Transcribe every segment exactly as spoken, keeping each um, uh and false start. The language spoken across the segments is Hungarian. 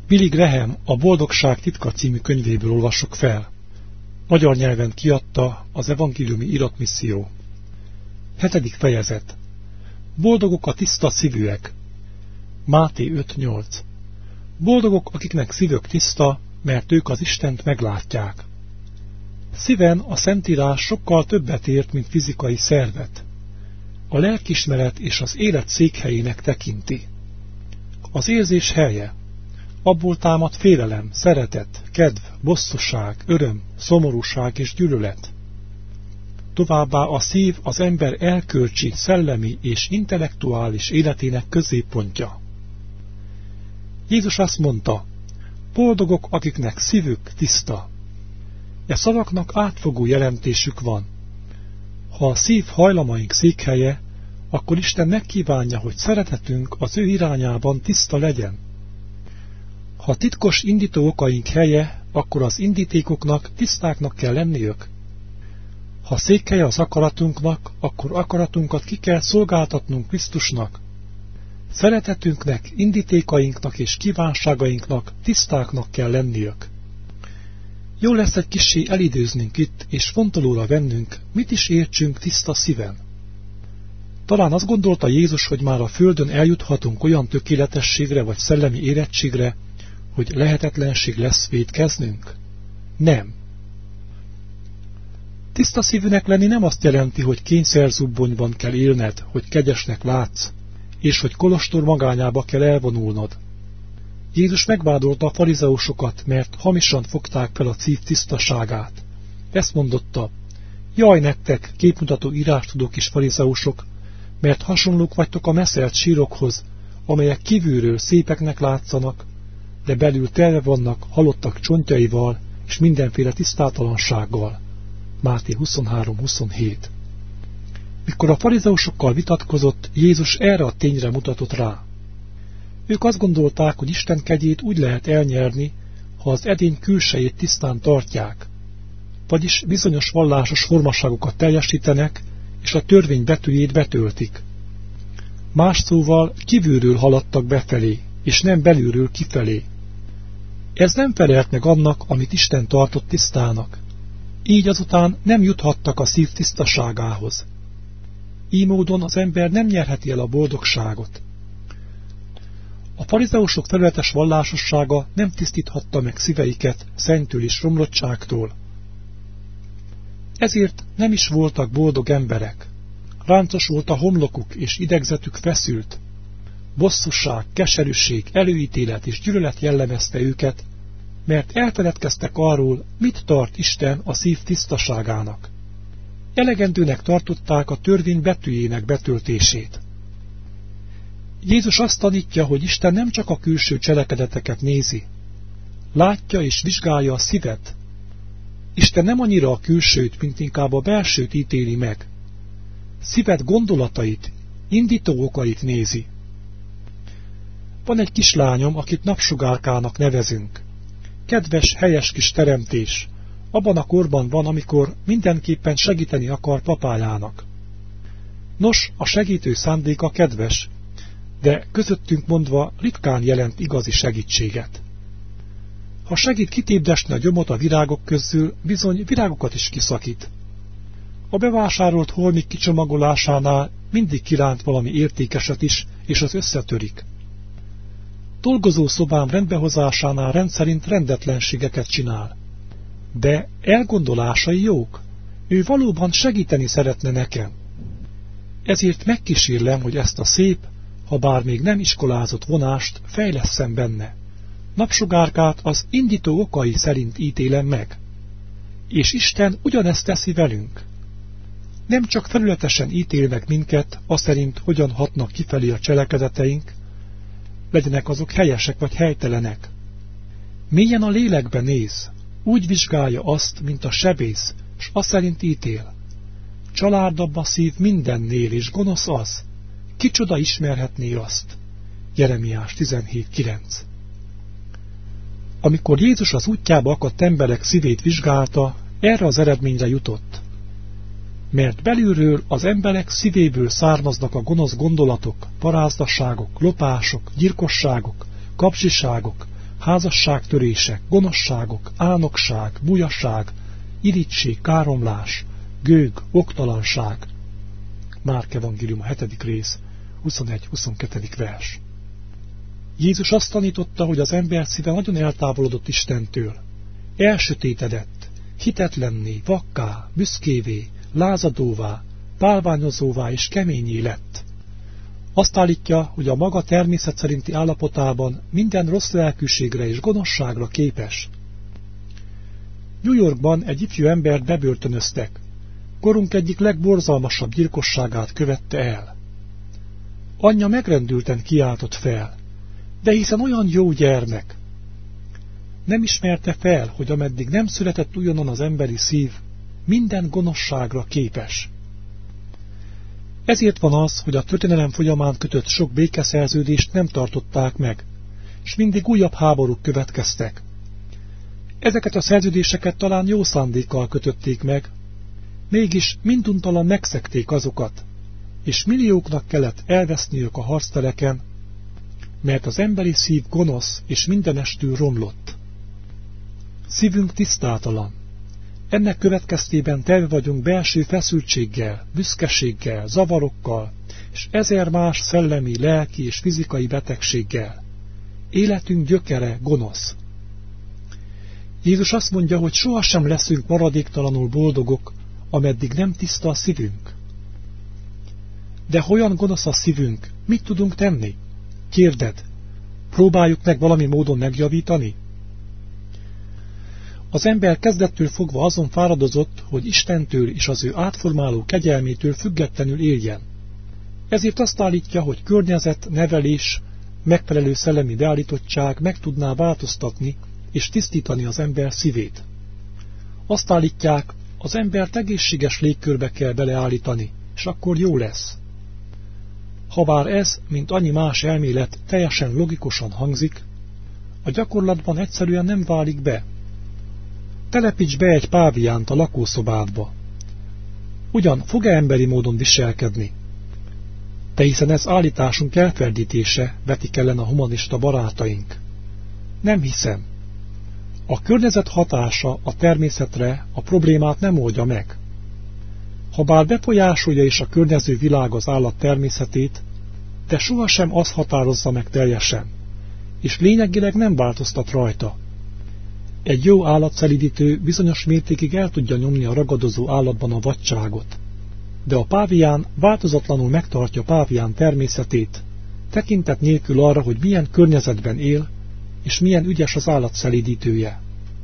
Billy Graham a Boldogság titka című könyvéből olvasok fel. Magyar nyelven kiadta az Evangéliumi Iratmisszió. Hetedik fejezet. Boldogok a tiszta szívűek. Máté öt nyolc. Boldogok, akiknek szívük tiszta, mert ők az Istent meglátják. Szíven a Szentírás sokkal többet ért, mint fizikai szervet. A lelkiismeret és az élet székhelyének tekinti. Az érzés helye. Abból támad félelem, szeretet, kedv, bosszúság, öröm, szomorúság és gyűlölet. Továbbá a szív az ember erkölcsi, szellemi és intellektuális életének középpontja. Jézus azt mondta, boldogok, akiknek szívük tiszta. E szavaknak átfogó jelentésük van. Ha a szív hajlamaink székhelye, akkor Isten megkívánja, hogy szeretetünk az ő irányában tiszta legyen. Ha titkos indító okaink helye, akkor az indítékoknak tisztáknak kell lenniük. Ha székhelye az akaratunknak, akkor akaratunkat ki kell szolgáltatnunk Krisztusnak. Szeretetünknek, indítékainknak és kívánságainknak tisztáknak kell lenniük. Jó lesz egy kissé elidőznünk itt, és fontolóra vennünk, mit is értsünk tiszta szíven. Talán azt gondolta Jézus, hogy már a földön eljuthatunk olyan tökéletességre vagy szellemi érettségre, hogy lehetetlenség lesz vétkeznünk? Nem. Tiszta szívűnek lenni nem azt jelenti, hogy kényszerzubbonyban kell élned, hogy kegyesnek látsz, és hogy kolostor magányába kell elvonulnod. Jézus megvádolta a farizeusokat, mert hamisan fogták fel a szív tisztaságát. Ezt mondotta, jaj nektek, képmutató írástudók és farizeusok, mert hasonlók vagytok a meszelt sírokhoz, amelyek kívülről szépeknek látszanak, de belül telve vannak halottak csontjaival és mindenféle tisztátalansággal. Máté huszonhárom huszonhét. Mikor a farizeusokkal vitatkozott, Jézus erre a tényre mutatott rá. Ők azt gondolták, hogy Isten kegyét úgy lehet elnyerni, ha az edény külsejét tisztán tartják, vagyis bizonyos vallásos formaságokat teljesítenek, és a törvény betűjét betöltik. Más szóval kívülről haladtak befelé, és nem belülről kifelé. Ez nem felelt meg annak, amit Isten tartott tisztának. Így azután nem juthattak a szív tisztaságához. Így módon az ember nem nyerheti el a boldogságot. A farizeusok felületes vallásossága nem tisztíthatta meg szíveiket szentől és romlottságtól. Ezért nem is voltak boldog emberek. Ráncos volt a homlokuk és idegzetük feszült. Bosszúság, keserűség, előítélet és gyűlölet jellemezte őket, mert elfeledkeztek arról, mit tart Isten a szív tisztaságának. Elegendőnek tartották a törvény betűjének betöltését. Jézus azt tanítja, hogy Isten nem csak a külső cselekedeteket nézi. Látja és vizsgálja a szívet. Isten nem annyira a külsőt, mint inkább a belsőt ítéli meg. Szíved gondolatait, indító okait nézi. Van egy kislányom, akit Napsugárkának nevezünk. Kedves, helyes kis teremtés. Abban a korban van, amikor mindenképpen segíteni akar papájának. Nos, a segítő szándéka kedves, de közöttünk mondva ritkán jelent igazi segítséget. Ha segít kitépdesni a gyomot a virágok közül, bizony virágokat is kiszakít. A bevásárolt holmik kicsomagolásánál mindig kiránt valami értékeset is, és az összetörik. Dolgozó szobám rendbehozásánál rendszerint rendetlenségeket csinál. De elgondolásai jók. Ő valóban segíteni szeretne nekem. Ezért megkísérlem, hogy ezt a szép, ha bár még nem iskolázott vonást fejlesszem benne. Napsugárkát az indító okai szerint ítélem meg. És Isten ugyanezt teszi velünk. Nem csak felületesen ítél meg minket, az szerint hogyan hatnak kifelé a cselekedeteink, legyenek azok helyesek vagy helytelenek. Mélyen a lélekbe néz, úgy vizsgálja azt, mint a sebész, s azt szerint ítél. Családabb a szív mindennél, és gonosz az. Kicsoda ismerhetné azt? Jeremiás tizenhét kilenc. Amikor Jézus az útjába akadt emberek szívét vizsgálta, erre az eredményre jutott. Mert belülről az emberek szívéből származnak a gonosz gondolatok, parázdaságok, lopások, gyilkosságok, kapzsiságok, házasságtörések, gonoszságok, álnokság, bujasság, irigység, káromlás, gőg, oktalanság. Márk evangélium, hetedik rész, huszonegy-huszonkettő vers. Jézus azt tanította, hogy az ember szíve nagyon eltávolodott Istentől. Elsötétedett, hitetlenné, vakká, büszkévé, lázadóvá, bálványozóvá és keményé lett. Azt állítja, hogy a maga természet szerinti állapotában minden rossz lelkűségre és gonoszságra képes. New Yorkban egy ifjú embert bebörtönöztek. Korunk egyik legborzalmasabb gyilkosságát követte el. Anyja megrendülten kiáltott fel, de hiszen olyan jó gyermek. Nem ismerte fel, hogy ameddig nem született újonnan az emberi szív, minden gonoszságra képes. Ezért van az, hogy a történelem folyamán kötött sok békeszerződést nem tartották meg, és mindig újabb háborúk következtek. Ezeket a szerződéseket talán jó szándékkal kötötték meg, mégis minduntalan megszegték azokat, és millióknak kellett elveszniük a harctereken, mert az emberi szív gonosz és mindenestül romlott. Szívünk tisztátalan. Ennek következtében tele vagyunk belső feszültséggel, büszkeséggel, zavarokkal, és ezer más szellemi, lelki és fizikai betegséggel. Életünk gyökere gonosz. Jézus azt mondja, hogy sohasem leszünk maradéktalanul boldogok, ameddig nem tiszta a szívünk. De ha olyan gonosz a szívünk, mit tudunk tenni? Kérded, próbáljuk meg valami módon megjavítani? Az ember kezdettől fogva azon fáradozott, hogy Istentől és az ő átformáló kegyelmétől függetlenül éljen. Ezért azt állítja, hogy környezet, nevelés, megfelelő szellemi beállítottság meg tudná változtatni és tisztítani az ember szívét. Azt állítják, az embert egészséges légkörbe kell beleállítani, és akkor jó lesz. Habár ez, mint annyi más elmélet, teljesen logikusan hangzik, a gyakorlatban egyszerűen nem válik be. Telepíts be egy páviánt a lakószobádba. Ugyan fog-e emberi módon viselkedni? De hiszen ez állításunk elferdítése, vetik ellen a humanista barátaink. Nem hiszem. A környezet hatása a természetre a problémát nem oldja meg. Habár befolyásolja is a környező világ az állat természetét, de sohasem az határozza meg teljesen, és lényegileg nem változtat rajta. Egy jó állatszelídítő bizonyos mértékig el tudja nyomni a ragadozó állatban a vadságot, de a pávián változatlanul megtartja pávián természetét, tekintet nélkül arra, hogy milyen környezetben él, és milyen ügyes az állatszelídítője.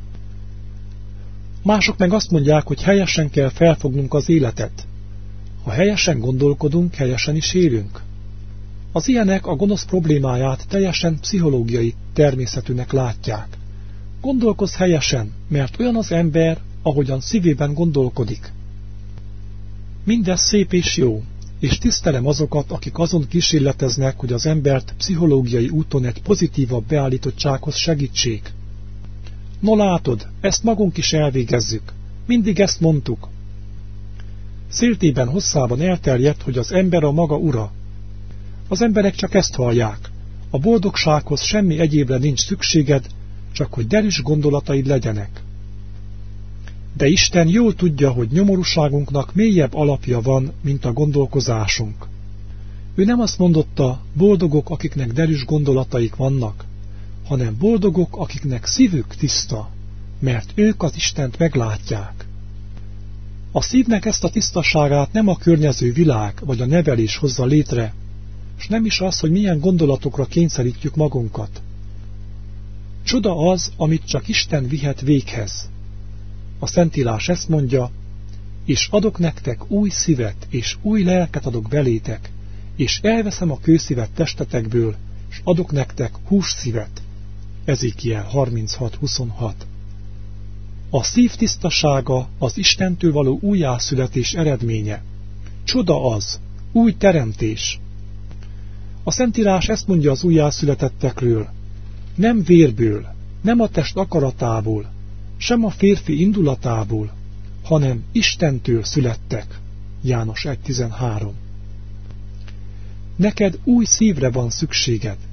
Mások meg azt mondják, hogy helyesen kell felfognunk az életet. Ha helyesen gondolkodunk, helyesen is élünk. Az ilyenek a gonosz problémáját teljesen pszichológiai természetűnek látják. Gondolkozz helyesen, mert olyan az ember, ahogyan szívében gondolkodik. Mindez szép és jó, és tisztelem azokat, akik azon kísérleteznek, hogy az embert pszichológiai úton egy pozitívabb beállítottsághoz segítsék. No látod, ezt magunk is elvégezzük. Mindig ezt mondtuk. Széltében hosszában elterjedt, hogy az ember a maga ura. Az emberek csak ezt hallják. A boldogsághoz semmi egyébre nincs szükséged, csak hogy derűs gondolataid legyenek. De Isten jól tudja, hogy nyomorúságunknak mélyebb alapja van, mint a gondolkozásunk. Ő nem azt mondotta, boldogok, akiknek derűs gondolataik vannak, hanem boldogok, akiknek szívük tiszta, mert ők az Istent meglátják. A szívnek ezt a tisztaságát nem a környező világ vagy a nevelés hozza létre, s nem is az, hogy milyen gondolatokra kényszerítjük magunkat. Csoda az, amit csak Isten vihet véghez. A Szentírás ezt mondja, és adok nektek új szívet, és új lelket adok belétek, és elveszem a kőszívet testetekből, és adok nektek hússzívet. Ezékiel harminchat huszonhat. A szív tisztasága az Istentől való újjászületés eredménye. Csoda az, új teremtés. A Szentírás ezt mondja az újjászületettekről, nem vérből, nem a test akaratából, sem a férfi indulatából, hanem Istentől születtek. János egy tizenhárom. Neked új szívre van szükséged.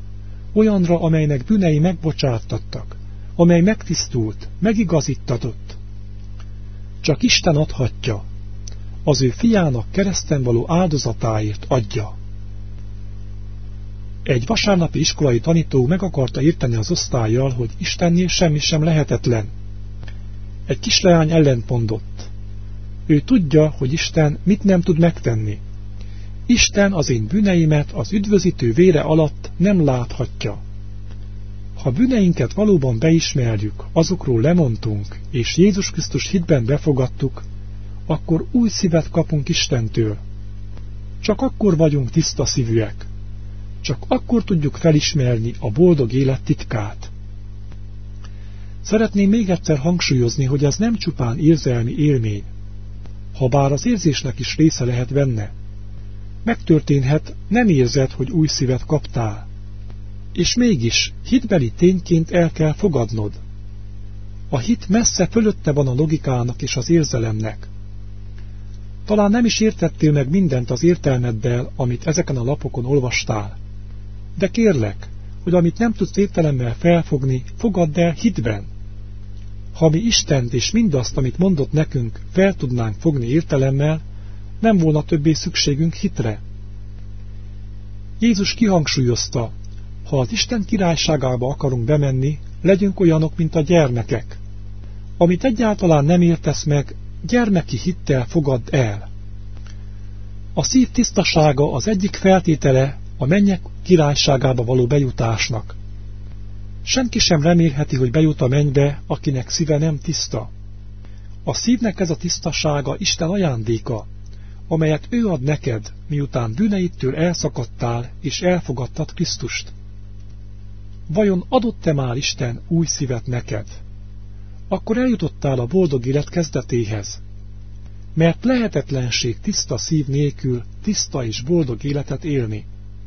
olyanra, amelynek bűnei megbocsátattak, amely megtisztult, megigazítatott. Csak Isten adhatja, az ő fiának kereszten való áldozatáért adja. Egy vasárnapi iskolai tanító meg akarta érteni az osztállyal, hogy Istennél semmi sem lehetetlen. Egy kisleány ellentmondott. Ő tudja, hogy Isten mit nem tud megtenni. Isten az én bűneimet az üdvözítő vére alatt nem láthatja. Ha bűneinket valóban beismerjük, azokról lemondtunk, és Jézus Krisztus hitben befogadtuk, akkor új szívet kapunk Istentől. Csak akkor vagyunk tiszta szívűek. Csak akkor tudjuk felismerni a boldog élet titkát. Szeretném még egyszer hangsúlyozni, hogy ez nem csupán érzelmi élmény. Habár az érzésnek is része lehet benne. Megtörténhet, nem érzed, hogy új szívet kaptál. És mégis hitbeli tényként el kell fogadnod. A hit messze fölötte van a logikának és az érzelemnek. Talán nem is értettél meg mindent az értelmeddel, amit ezeken a lapokon olvastál. De kérlek, hogy amit nem tudsz értelemmel felfogni, fogadd el hitben. Ha mi Istent és mindazt, amit mondott nekünk, fel tudnánk fogni értelemmel, nem volna többé szükségünk hitre. Jézus kihangsúlyozta, ha az Isten királyságába akarunk bemenni, legyünk olyanok, mint a gyermekek. Amit egyáltalán nem értesz meg, gyermeki hittel fogadd el. A szív tisztasága az egyik feltétele a mennyek királyságába való bejutásnak. Senki sem remélheti, hogy bejut a mennybe, akinek szíve nem tiszta. A szívnek ez a tisztasága Isten ajándéka, amelyet ő ad neked, miután bűneidtől elszakadtál és elfogadtad Krisztust. Vajon adott-e már Isten új szívet neked? Akkor eljutottál a boldog élet kezdetéhez. Mert lehetetlenség tiszta szív nélkül tiszta és boldog életet élni.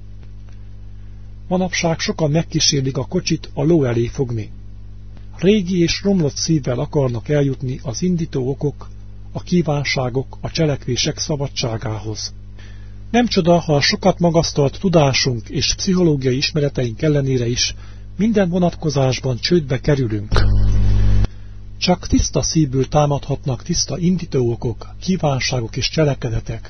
Manapság sokan megkísérlik a kocsit a ló elé fogni. Régi és romlott szívvel akarnak eljutni az indító okok, a kívánságok, a cselekvések szabadságához. Nem csoda, ha a sokat magasztalt tudásunk és pszichológiai ismereteink ellenére is minden vonatkozásban csődbe kerülünk. Csak tiszta szívből támadhatnak tiszta indító okok, kívánságok és cselekedetek.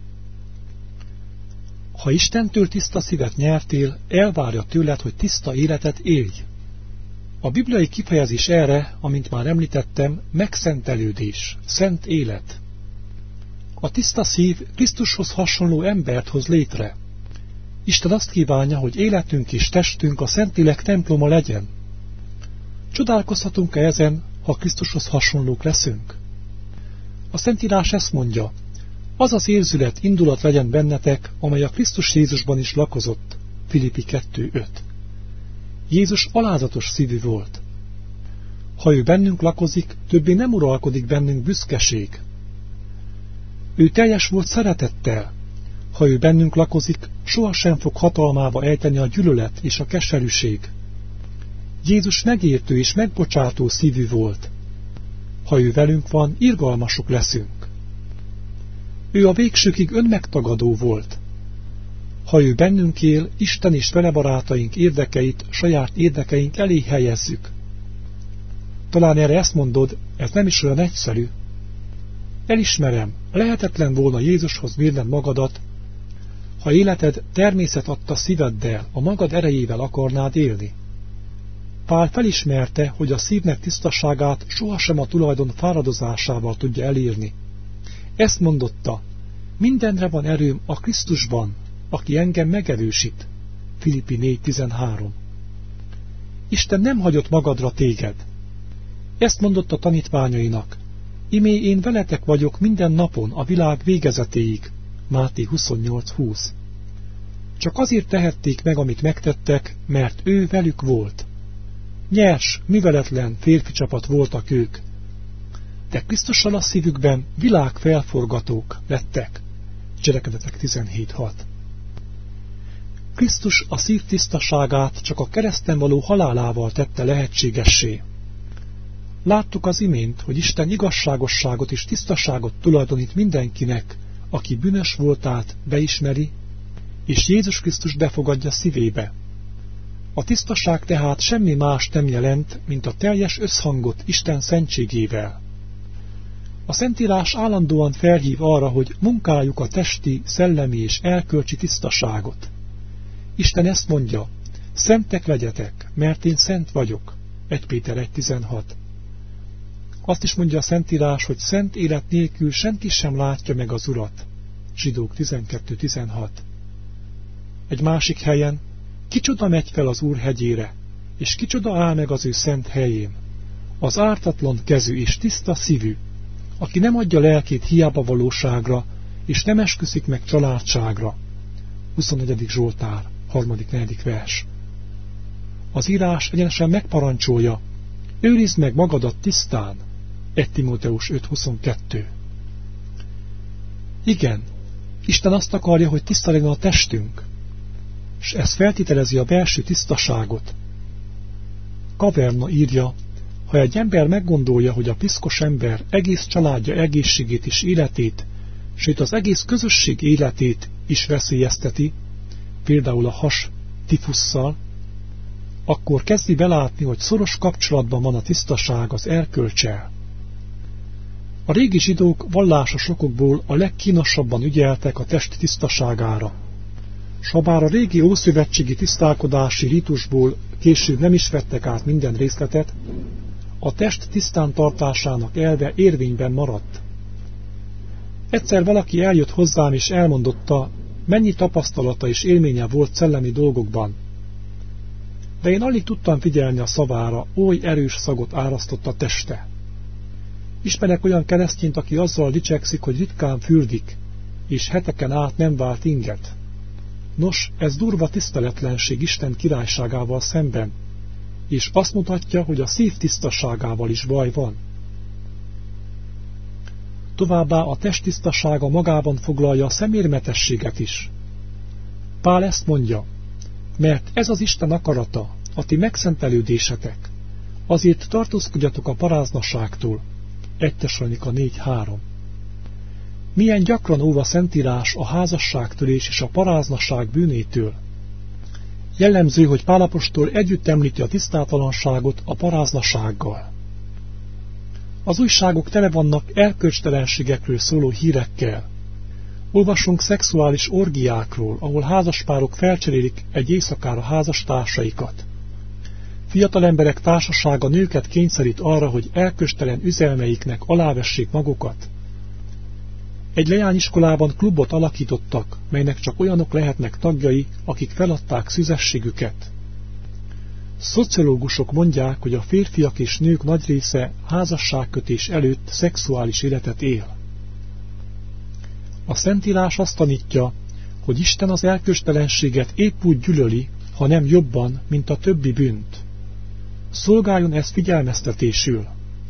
Ha Istentől tiszta szívet nyertél, elvárja tőled, hogy tiszta életet élj. A bibliai kifejezés erre, amint már említettem, megszentelődés, szent élet. A tiszta szív Krisztushoz hasonló embert hoz létre. Isten azt kívánja, hogy életünk és testünk a Szentlélek temploma legyen. Csodálkozhatunk-e ezen, ha Krisztushoz hasonlók leszünk? A Szentírás ezt mondja, az az érzület, indulat legyen bennetek, amely a Krisztus Jézusban is lakozott. Filippi kettő öt. Jézus alázatos szívű volt. Ha ő bennünk lakozik, többé nem uralkodik bennünk büszkeség. Ő teljes volt szeretettel. Ha ő bennünk lakozik, sohasem fog hatalmába ejteni a gyűlölet és a keserűség. Jézus megértő és megbocsátó szívű volt. Ha ő velünk van, irgalmasok leszünk. Ő a végsőkig önmegtagadó volt. Ha ő bennünk él, Isten és vele barátaink érdekeit saját érdekeink elé helyezzük. Talán erre ezt mondod, ez nem is olyan egyszerű. Elismerem, lehetetlen volna Jézushoz mérned magadat, ha életed természet adta szíveddel, a magad erejével akarnád élni. Pál felismerte, hogy a szívnek tisztaságát sohasem a tulajdon fáradozásával tudja elérni. Ezt mondotta, mindenre van erőm a Krisztusban, aki engem megerősít. Filippi négy tizenhárom. Isten nem hagyott magadra téged. Ezt mondotta tanítványainak, imé én veletek vagyok minden napon a világ végezetéig. Máté huszonnyolc húsz. Csak azért tehették meg, amit megtettek, mert ő velük volt. Nyers, műveletlen férfi csapat voltak ők, de Krisztussal a szívükben világfelforgatók lettek. Cselekedetek tizenhét hat. Krisztus a szív tisztaságát csak a kereszten való halálával tette lehetségessé. Láttuk az imént, hogy Isten igazságosságot és tisztaságot tulajdonít mindenkinek, aki bűnös voltát beismeri, és Jézus Krisztus befogadja szívébe. A tisztaság tehát semmi más nem jelent, mint a teljes összhangot Isten szentségével. A Szentírás állandóan felhív arra, hogy munkáljuk a testi, szellemi és erkölcsi tisztaságot. Isten ezt mondja, szentek legyetek, mert én szent vagyok. Első Péter egy tizenhat. Azt is mondja a Szentírás, hogy szent élet nélkül senki sem látja meg az Urat. Zsidók tizenkettő tizenhat. Egy másik helyen, kicsoda megy fel az Úr hegyére, és kicsoda áll meg az ő szent helyén. Az ártatlan kezű és tiszta szívű, aki nem adja lelkét hiába valóságra, és nem esküszik meg családságra. huszonnegyedik Zsoltár, harmadik-negyedik vers. Az írás egyenesen megparancsolja, őrizd meg magadat tisztán. Első Timóteus öt huszonkettő. Igen, Isten azt akarja, hogy tiszta legyen a testünk, és ez feltételezi a belső tisztaságot. Kaverna írja, ha egy ember meggondolja, hogy a piszkos ember egész családja egészségét és életét, sőt az egész közösség életét is veszélyezteti, például a has tifusszal, akkor kezdi belátni, hogy szoros kapcsolatban van a tisztaság az erkölccsel. A régi zsidók vallásos okokból a legkínosabban ügyeltek a test tisztaságára. S habár a régi ószövetségi tisztálkodási ritusból később nem is vettek át minden részletet, a test tisztán tartásának elve érvényben maradt. Egyszer valaki eljött hozzám és elmondotta, mennyi tapasztalata és élménye volt szellemi dolgokban. De én alig tudtam figyelni a szavára, oly erős szagot árasztott a teste. Ismerek olyan keresztényt, aki azzal dicsekszik, hogy ritkán fürdik, és heteken át nem vált inget. Nos, ez durva tiszteletlenség Isten királyságával szemben, és azt mutatja, hogy a szív tisztaságával is baj van. Továbbá a test tisztasága magában foglalja a szemérmetességet is. Pál ezt mondja, mert ez az Isten akarata, a ti megszentelődésetek, azért tartózkodjatok a paráznaságtól. Első Tesalonika négy három. Milyen gyakran óv a Szentírás a házasságtörés és a paráznaság bűnétől. Jellemző, hogy Pál apostol együtt említi a tisztátalanságot a paráznasággal. Az újságok tele vannak erkölcstelenségekről szóló hírekkel. Olvasunk szexuális orgiákról, ahol házaspárok felcserélik egy éjszakára házastársaikat. Fiatal emberek társasága nőket kényszerít arra, hogy erkölcstelen üzelmeiknek alávessék magukat. Egy leányiskolában klubot alakítottak, melynek csak olyanok lehetnek tagjai, akik feladták szüzességüket. Szociológusok mondják, hogy a férfiak és nők nagy része házasságkötés előtt szexuális életet él. A Szentírás azt tanítja, hogy Isten az erkölcstelenséget épp úgy gyűlöli, ha nem jobban, mint a többi bűnt. Szolgáljon ez figyelmeztetésül.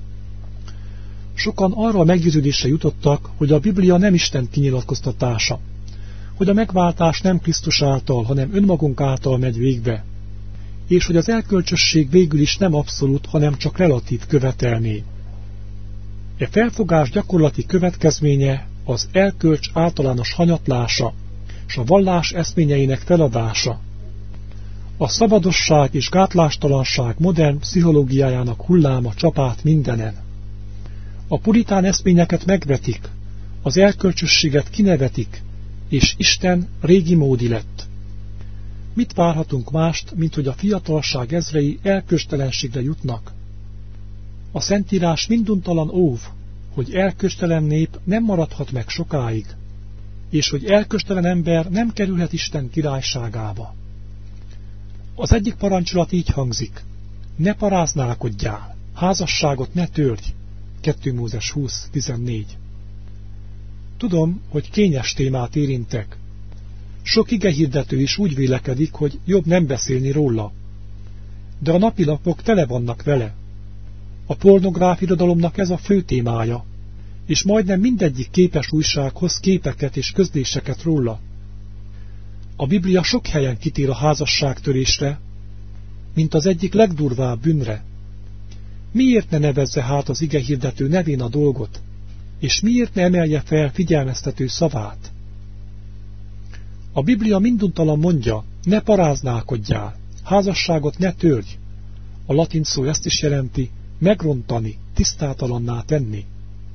Sokan arra a meggyőződésre jutottak, hogy a Biblia nem Isten kinyilatkoztatása, hogy a megváltás nem Krisztus által, hanem önmagunk által megy végbe, és hogy az erkölcsösség végül is nem abszolút, hanem csak relatív követelmény. E felfogás gyakorlati következménye az erkölcs általános hanyatlása, és a vallás eszményeinek feladása. A szabadosság és gátlástalanság modern pszichológiájának hulláma csap át mindenen. A puritán eszményeket megvetik, az erkölcsösséget kinevetik, és Isten régi módi lett. Mit várhatunk mást, mint hogy a fiatalság ezrei erkölcstelenségre jutnak? A Szentírás minduntalan óv, hogy erkölcstelen nép nem maradhat meg sokáig, és hogy erkölcstelen ember nem kerülhet Isten királyságába. Az egyik parancsolat így hangzik, ne paráználkodjál, házasságot ne törj, kettő Mózes húsz tizennégy. Tudom, hogy kényes témát érintek. Sok igehirdető is úgy vélekedik, hogy jobb nem beszélni róla. De a napilapok tele vannak vele. A pornográf irodalomnak ez a fő témája, és majdnem mindegyik képes újság hoz képeket és közléseket róla. A Biblia sok helyen kitér a házasságtörésre, mint az egyik legdurvább bűnre. Miért ne nevezze hát az igehirdető nevén a dolgot, és miért ne emelje fel figyelmeztető szavát? A Biblia minduntalan mondja, ne paráználkodjál, házasságot ne törj. A latin szó ezt is jelenti, megrontani, tisztátalanná tenni.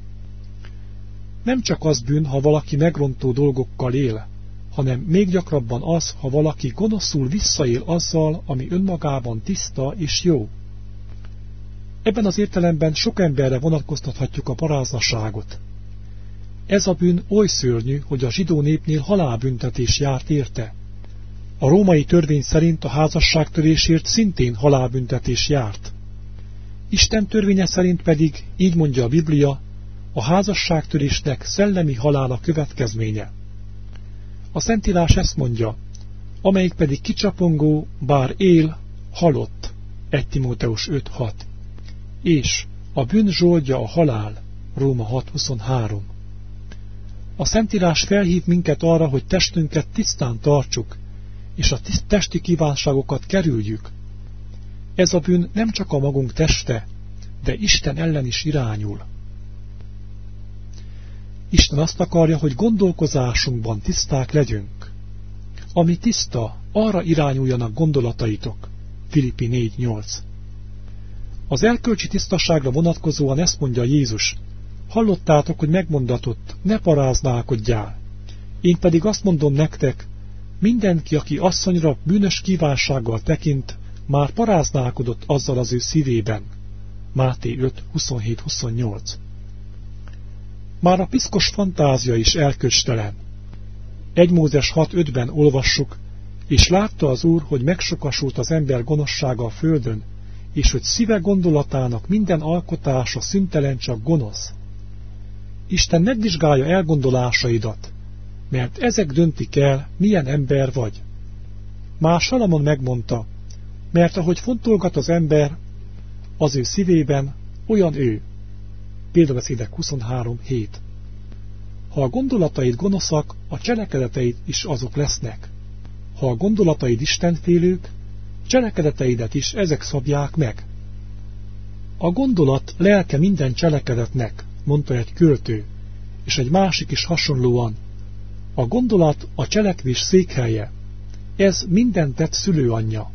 Nem csak az bűn, ha valaki megrontó dolgokkal él, hanem még gyakrabban az, ha valaki gonoszul visszaél azzal, ami önmagában tiszta és jó. Ebben az értelemben sok emberre vonatkoztathatjuk a paráznaságot. Ez a bűn oly szörnyű, hogy a zsidó népnél halálbüntetés járt érte. A római törvény szerint a házasságtörésért szintén halálbüntetés járt. Isten törvénye szerint pedig, így mondja a Biblia, a házasságtörésnek szellemi halál a következménye. A Szentírás ezt mondja, amelyik pedig kicsapongó, bár él, halott. egy Timóteus öt hat. És a bűn zsoldja a halál. Róma hat huszonhárom. A Szentírás felhív minket arra, hogy testünket tisztán tartsuk, és a testi kívánságokat kerüljük. Ez a bűn nem csak a magunk teste, de Isten ellen is irányul. Isten azt akarja, hogy gondolkozásunkban tiszták legyünk. Ami tiszta, arra irányuljanak gondolataitok. Filippi négy nyolc. Az erkölcsi tisztaságra vonatkozóan ezt mondja Jézus. Hallottátok, hogy megmondatott, ne paráználkodjál. Én pedig azt mondom nektek, mindenki, aki asszonyra bűnös kívánsággal tekint, már paráználkodott azzal az ő szívében. Máté öt huszonhét huszonnyolc. Már a piszkos fantázia is erkölcstelen. egy Mózes hat ötben olvassuk, és látta az Úr, hogy megsokasult az ember gonoszsága a földön, és hogy szíve gondolatának minden alkotása szüntelen csak gonosz. Isten megvizsgálja elgondolásaidat, mert ezek döntik el, milyen ember vagy. Már Salamon megmondta, mert ahogy fontolgat az ember, az ő szívében, olyan ő. Példabeszédek huszonhárom hét. Ha a gondolataid gonoszak, a cselekedeteid is azok lesznek. Ha a gondolataid istenfélők, cselekedeteidet is ezek szabják meg. A gondolat lelke minden cselekedetnek, mondta egy költő, és egy másik is hasonlóan. A gondolat a cselekvés székhelye, ez minden tett szülőanyja.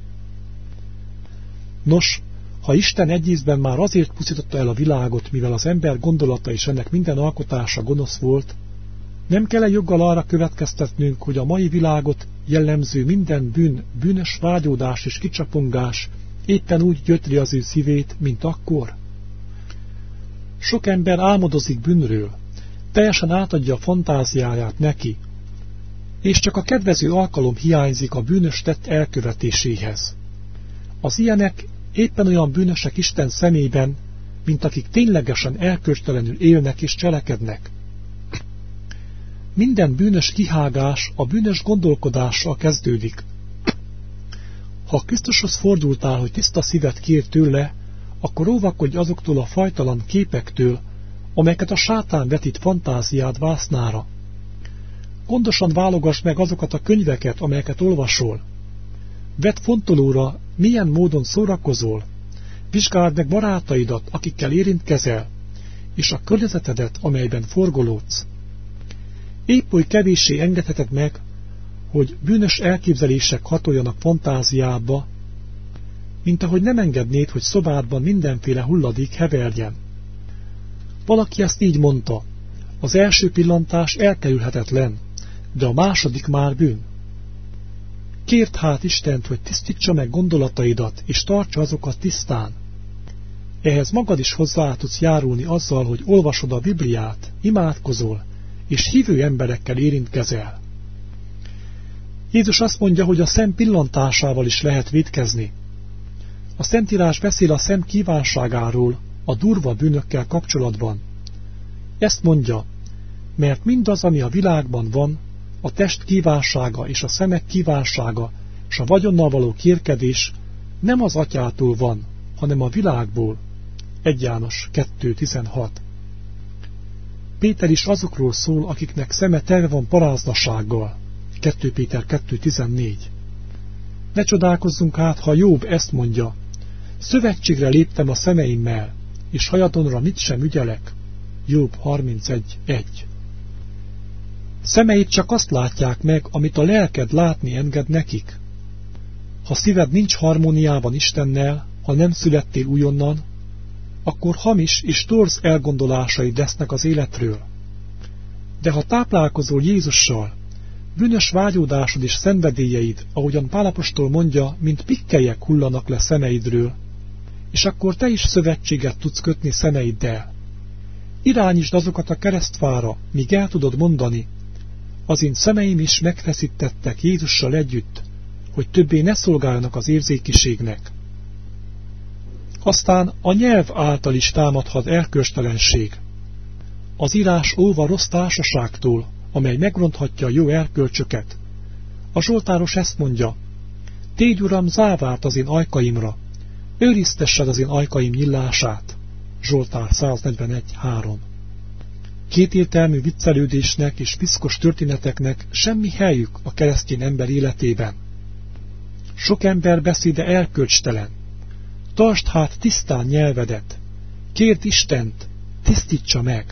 Nos, ha Isten egy ízben már azért pusztította el a világot, mivel az ember gondolata és ennek minden alkotása gonosz volt, nem kell-e joggal arra következtetnünk, hogy a mai világot jellemző minden bűn, bűnös vágyódás és kicsapongás éppen úgy gyötri az ő szívét, mint akkor? Sok ember álmodozik bűnről, teljesen átadja a fantáziáját neki, és csak a kedvező alkalom hiányzik a bűnös tett elkövetéséhez. Az ilyenek éppen olyan bűnösek Isten szemében, mint akik ténylegesen erkölcstelenül élnek és cselekednek. Minden bűnös kihágás a bűnös gondolkodással kezdődik. Ha Krisztushoz fordultál, hogy tiszta szívet kér tőle, akkor óvakodj azoktól a fajtalan képektől, amelyeket a sátán vetít fantáziád vásznára. Gondosan válogass meg azokat a könyveket, amelyeket olvasol. Vedd fontolóra, milyen módon szórakozol, vizsgáld meg barátaidat, akikkel érintkezel, és a környezetedet, amelyben forgolódsz. Épp oly kevéssé engedheted meg, hogy bűnös elképzelések hatoljanak fantáziába, mint ahogy nem engednéd, hogy szobádban mindenféle hulladék heverjen. Valaki ezt így mondta, az első pillantás elkerülhetetlen, de a második már bűn. Kérd hát Istent, hogy tisztítsa meg gondolataidat, és tartsa azokat tisztán. Ehhez magad is hozzá tudsz járulni azzal, hogy olvasod a Bibliát, imádkozol, és hívő emberekkel érintkezel. Jézus azt mondja, hogy a szem pillantásával is lehet vétkezni. A Szentírás beszél a szem kívánságáról, a durva bűnökkel kapcsolatban. Ezt mondja, mert mindaz, ami a világban van, a test kívánsága és a szemek kívánsága, és a vagyonnal való kérkedés nem az atyától van, hanem a világból. egy János kettő tizenhat. Péter is azokról szól, akiknek szeme tele van paráznasággal. kettő Péter kettő tizennégy. Ne csodálkozzunk hát, ha Jobb ezt mondja, szövetségre léptem a szemeimmel, és hajadonra mit sem ügyelek. Jobb harmincegy egy. Szemeid csak azt látják meg, amit a lelked látni enged nekik. Ha szíved nincs harmóniában Istennel, ha nem születtél újonnan, akkor hamis és torz elgondolásaid lesznek az életről. De ha táplálkozol Jézussal, bűnös vágyódásod és szenvedélyeid, ahogyan Pál apostol mondja, mint pikkelyek hullanak le szemeidről, és akkor te is szövetséget tudsz kötni szemeiddel. Irányítsd azokat a keresztfára, míg el tudod mondani, az én szemeim is megfeszítettek Jézussal együtt, hogy többé ne szolgáljanak az érzékiségnek. Aztán a nyelv által is támadhat erkölcstelenség. Az írás óva rossz társaságtól, amely megronthatja a jó erkölcsöket. A zsoltáros ezt mondja: tégy, Uram, závárt az én ajkaimra, őriztessed az én ajkaim nyillását. Zsoltár száznegyvenegy három. Kétértelmű viccelődésnek és piszkos történeteknek semmi helyük a keresztény ember életében. Sok ember beszéde erkölcstelen. Tartsd hát tisztán nyelvedet, kérd Istent, tisztítsa meg.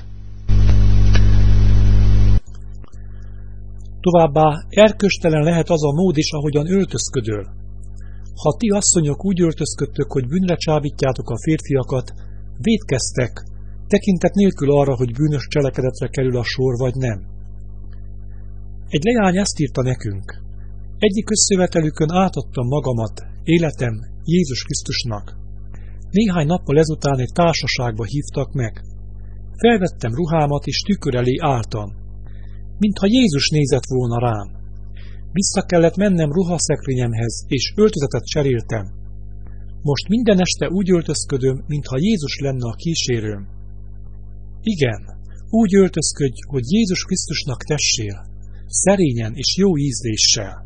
Továbbá erkölcstelen lehet az a mód is, ahogyan öltözködöl. Ha ti asszonyok úgy öltözködtök, hogy bűnre csábítjátok a férfiakat, vétkeztek, tekintet nélkül arra, hogy bűnös cselekedetre kerül a sor, vagy nem. Egy leány ezt írta nekünk: egyik összejövetelükön átadtam magamat, életem Jézus Krisztusnak. Néhány nappal ezután egy társaságba hívtak meg. Felvettem ruhámat, és tükör elé álltam, mintha Jézus nézett volna rám. Vissza kellett mennem ruhaszekrényemhez, és öltözetet cseréltem. Most minden este úgy öltözködöm, mintha Jézus lenne a kísérőm. Igen, úgy öltözködj, hogy Jézus Krisztusnak tessél, szerényen és jó ízléssel.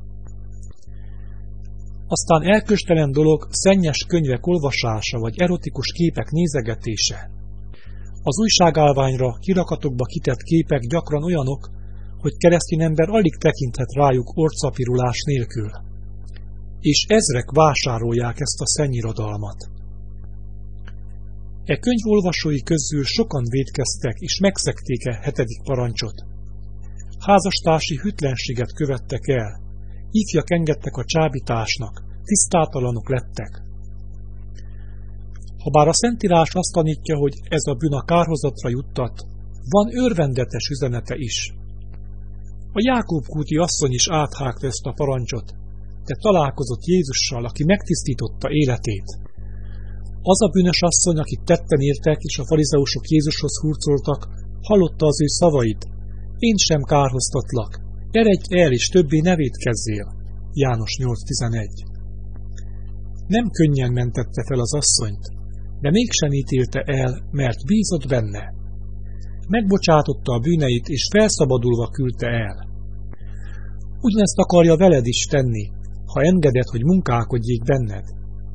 Aztán erkölcstelen dolog szennyes könyvek olvasása vagy erotikus képek nézegetése. Az újságállványra, kirakatokba kitett képek gyakran olyanok, hogy keresztény ember alig tekinthet rájuk orcapirulás nélkül. És ezrek vásárolják ezt a szennyirodalmat. E könyv olvasói közül sokan vétkeztek és megszegték e hetedik parancsot. Házastársi hűtlenséget követtek el, ifjak engedtek a csábításnak, tisztátalanok lettek. Habár a Szentírás azt tanítja, hogy ez a bűn a kárhozatra juttat, van örvendetes üzenete is. A Jákób-kúti asszony is áthágta ezt a parancsot, de találkozott Jézussal, aki megtisztította életét. Az a bűnös asszony, akit tetten értek, és a farizeusok Jézushoz hurcoltak, hallotta az ő szavait: én sem kárhoztatlak, eredj el, és többé ne vétkezzél. János nyolc tizenegy. Nem könnyen mentette fel az asszonyt, de mégsem ítélte el, mert bízott benne. Megbocsátotta a bűneit, és felszabadulva küldte el. Ugyanezt akarja veled is tenni, ha engeded, hogy munkálkodjék benned.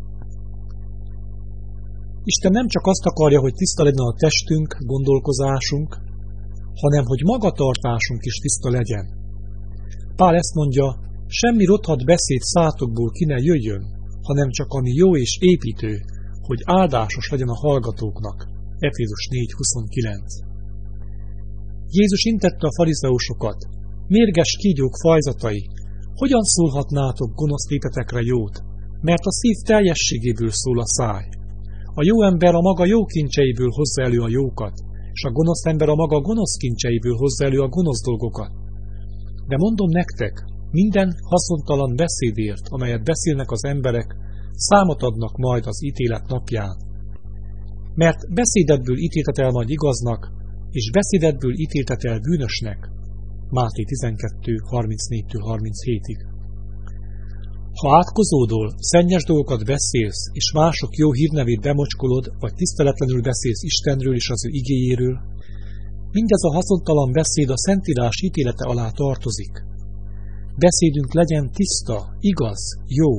Isten nem csak azt akarja, hogy tiszta legyen a testünk, gondolkozásunk, hanem hogy magatartásunk is tiszta legyen. Pál ezt mondja: semmi rothadt beszéd szátokból ki ne jöjjön, hanem csak ami jó és építő, hogy áldásos legyen a hallgatóknak. Efézus négy huszonkilenc. Jézus intette a farizeusokat: mérges kígyók fajzatai, hogyan szólhatnátok gonosz létetekre jót, mert a szív teljességéből szól a száj. A jó ember a maga jó kincseiből hozza elő a jókat, és a gonosz ember a maga gonosz kincseiből hozza elő a gonosz dolgokat. De mondom nektek, minden haszontalan beszédért, amelyet beszélnek az emberek, számot adnak majd az ítélet napján. Mert beszédedből ítéltet el majd igaznak, és beszédedből ítéltet el bűnösnek. Máté tizenkettő harmincnégy harminchét. Ha átkozódol, szennyes dolgokat beszélsz, és mások jó hírnevét bemocskolod, vagy tiszteletlenül beszélsz Istenről és az ő igéjéről, mindez a haszontalan beszéd a Szentírás ítélete alá tartozik. Beszédünk legyen tiszta, igaz, jó.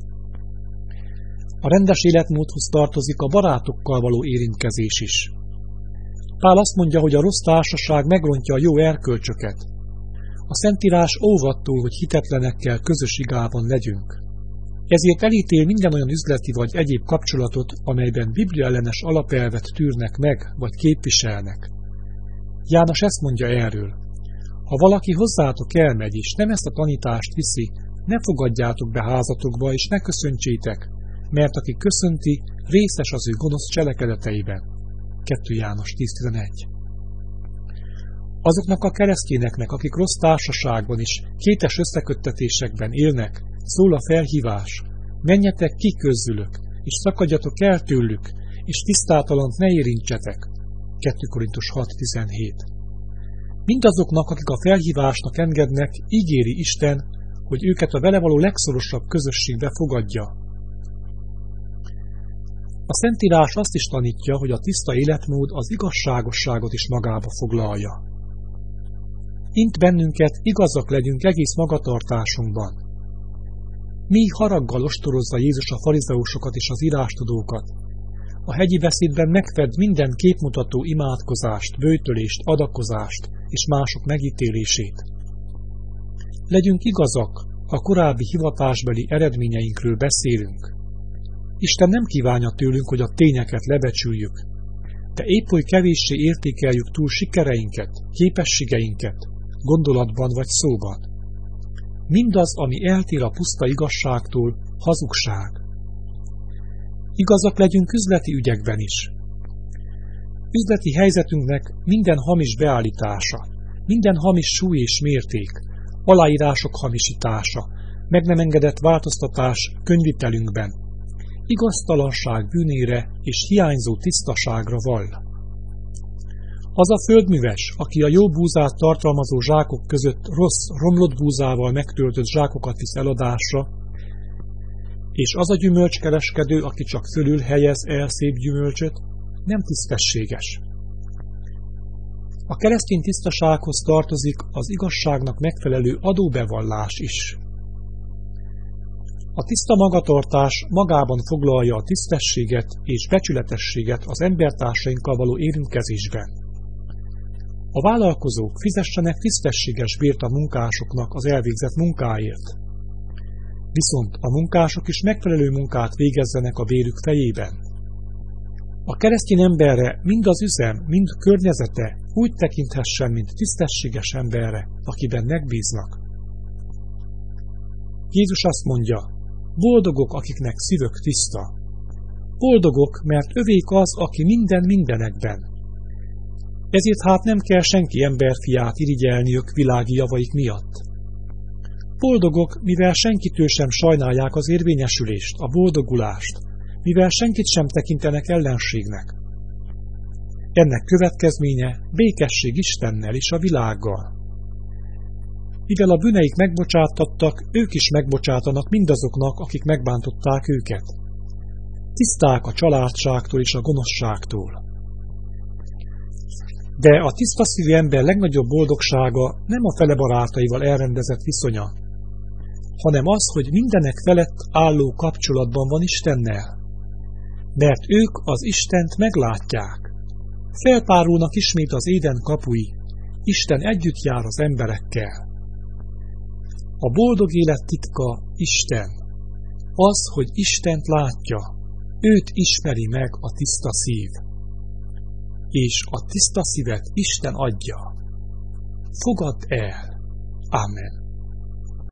A rendes életmódhoz tartozik a barátokkal való érintkezés is. Pál azt mondja, hogy a rossz társaság megrontja a jó erkölcsöket. A Szentírás óvattól, hogy hitetlenekkel közös igában legyünk. Ezért elítél minden olyan üzleti vagy egyéb kapcsolatot, amelyben bibliaellenes alapelvet tűrnek meg, vagy képviselnek. János ezt mondja erről: ha valaki hozzátok elmegy, és nem ezt a tanítást viszi, ne fogadjátok be házatokba, és ne köszöntsétek, mert aki köszönti, részes az ő gonosz cselekedeteiben. kettő János tíz tizenegy. Azoknak a keresztényeknek, akik rossz társaságban és kétes összeköttetésekben élnek, szól a felhívás: menjetek ki közülük, és szakadjatok el tőlük, és tisztátalant ne érintsetek. kettő Korintus hat tizenhét. Mindazoknak, akik a felhívásnak engednek, ígéri Isten, hogy őket a vele való legszorosabb közösségbe fogadja. A Szentírás azt is tanítja, hogy a tiszta életmód az igazságosságot is magába foglalja. Int bennünket, igazak legyünk egész magatartásunkban. Mi haraggal ostorozza Jézus a farizeusokat és az írástudókat. A hegyi beszédben megfed minden képmutató imádkozást, böjtölést, adakozást és mások megítélését. Legyünk igazak, ha korábbi hivatásbeli eredményeinkről beszélünk. Isten nem kívánja tőlünk, hogy a tényeket lebecsüljük, de épp oly kevéssé értékeljük túl sikereinket, képességeinket, gondolatban vagy szóban. Mindaz, ami eltér a puszta igazságtól, hazugság. Igazak legyünk üzleti ügyekben is. Üzleti helyzetünknek minden hamis beállítása, minden hamis súly és mérték, aláírások hamisítása, meg nem engedett változtatás könyvitelünkben, igaztalanság bűnére és hiányzó tisztaságra vall. Az a földműves, aki a jó búzát tartalmazó zsákok között rossz, romlott búzával megtöltött zsákokat visz eladásra, és az a gyümölcskereskedő, aki csak fölül helyez el szép gyümölcsöt, nem tisztességes. A keresztény tisztasághoz tartozik az igazságnak megfelelő adóbevallás is. A tiszta magatartás magában foglalja a tisztességet és becsületességet az embertársainkkal való érintkezésben. A vállalkozók fizessenek tisztességes bért a munkásoknak az elvégzett munkáért. Viszont a munkások is megfelelő munkát végezzenek a bérük fejében. A keresztény emberre mind az üzem, mind a környezete úgy tekinthessen, mint tisztességes emberre, akiben megbíznak. Jézus azt mondja: boldogok, akiknek szívük tiszta. Boldogok, mert övék az, aki minden mindenekben. Ezért hát nem kell senki emberfiát irigyelniük világi javaik miatt. Boldogok, mivel senkitől sem sajnálják az érvényesülést, a boldogulást, mivel senkit sem tekintenek ellenségnek. Ennek következménye békesség Istennel és a világgal. Mivel a bűneik megbocsátattak, ők is megbocsátanak mindazoknak, akik megbántották őket. Tiszták a családságtól és a gonoszságtól. De a tiszta szívű ember legnagyobb boldogsága nem a fele barátaival elrendezett viszonya, hanem az, hogy mindenek felett álló kapcsolatban van Istennel. Mert ők az Istent meglátják. Feltárulnak ismét az éden kapui. Isten együtt jár az emberekkel. A boldog élet titka Isten. Az, hogy Istent látja. Őt ismeri meg a tiszta szív. És a tiszta szívet Isten adja. Fogadd el. Amen.